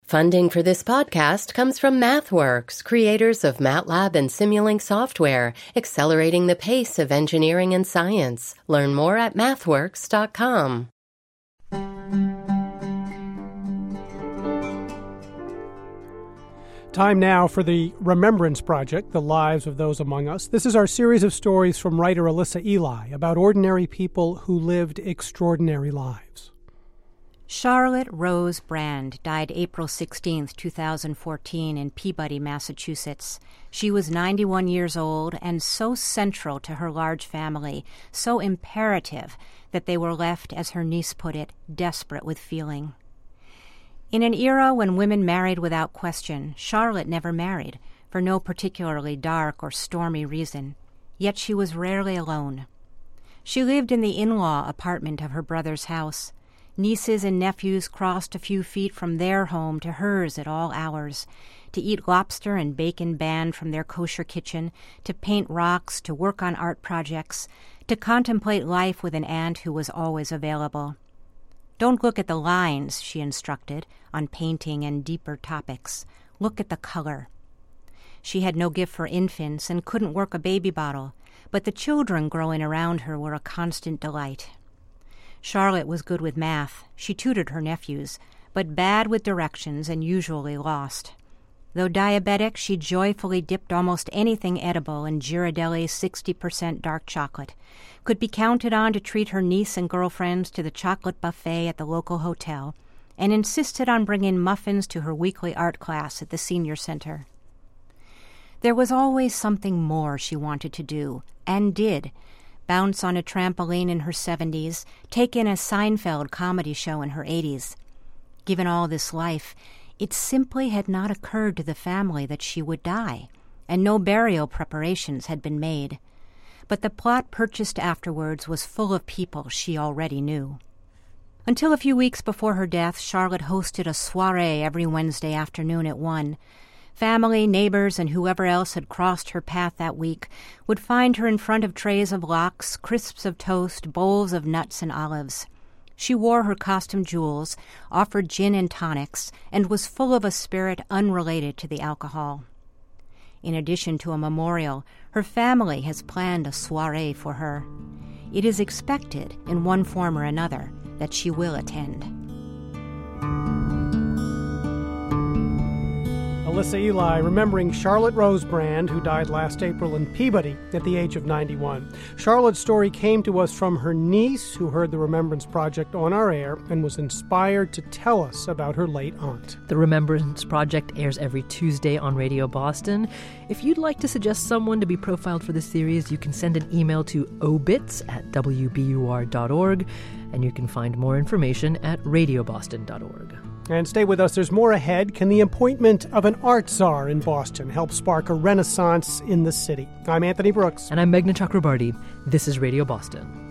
Funding for this podcast comes from MathWorks, creators of MATLAB and Simulink software, accelerating the pace of engineering and science. Learn more at mathworks.com. Time now for the Remembrance Project, The Lives of Those Among Us. This is our series of stories from writer Alyssa Ely about ordinary people who lived extraordinary lives. Charlotte Rose Brand died April 16, 2014 in Peabody, Massachusetts. She was 91 years old and so central to her large family, so imperative that they were left, as her niece put it, desperate with feeling. In an era when women married without question, Charlotte never married, for no particularly dark or stormy reason, yet she was rarely alone. She lived in the in-law apartment of her brother's house. Nieces and nephews crossed a few feet from their home to hers at all hours, to eat lobster and bacon banned from their kosher kitchen, to paint rocks, to work on art projects, to contemplate life with an aunt who was always available. Don't look at the lines, she instructed, on painting and deeper topics. Look at the color. She had no gift for infants and couldn't work a baby bottle, but the children growing around her were a constant delight. Charlotte was good with math. She tutored her nephews, but bad with directions and usually lost. Though diabetic, she joyfully dipped almost anything edible in Ghirardelli's 60% dark chocolate, could be counted on to treat her niece and girlfriends to the chocolate buffet at the local hotel, and insisted on bringing muffins to her weekly art class at the senior center. There was always something more she wanted to do, and did. Bounce on a trampoline in her 70s, take in a Seinfeld comedy show in her 80s. Given all this life, it simply had not occurred to the family that she would die, and no burial preparations had been made. But the plot purchased afterwards was full of people she already knew. Until a few weeks before her death, Charlotte hosted a soiree every Wednesday afternoon at 1. Family, neighbors, and whoever else had crossed her path that week would find her in front of trays of lox, crisps of toast, bowls of nuts and olives. She wore her costume jewels, offered gin and tonics, and was full of a spirit unrelated to the alcohol. In addition to a memorial, her family has planned a soiree for her. It is expected, in one form or another, that she will attend. Alyssa Ely remembering Charlotte Rose Brand, who died last April in Peabody at the age of 91. Charlotte's story came to us from her niece, who heard the Remembrance Project on our air and was inspired to tell us about her late aunt. The Remembrance Project airs every Tuesday on Radio Boston. If you'd like to suggest someone to be profiled for this series, you can send an email to obits@wbur.org, and you can find more information at radioboston.org. And stay with us, there's more ahead. Can the appointment of an art czar in Boston help spark a renaissance in the city? I'm Anthony Brooks. And I'm Meghna Chakrabarty. This is Radio Boston.